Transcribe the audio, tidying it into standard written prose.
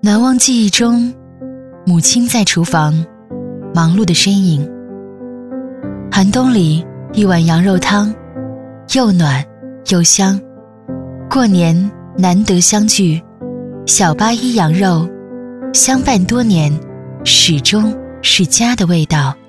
难忘记忆中母亲在厨房忙碌的身影。寒冬里一碗羊肉汤，又暖又香。过年难得相聚，小八一羊肉相伴多年，始终是家的味道。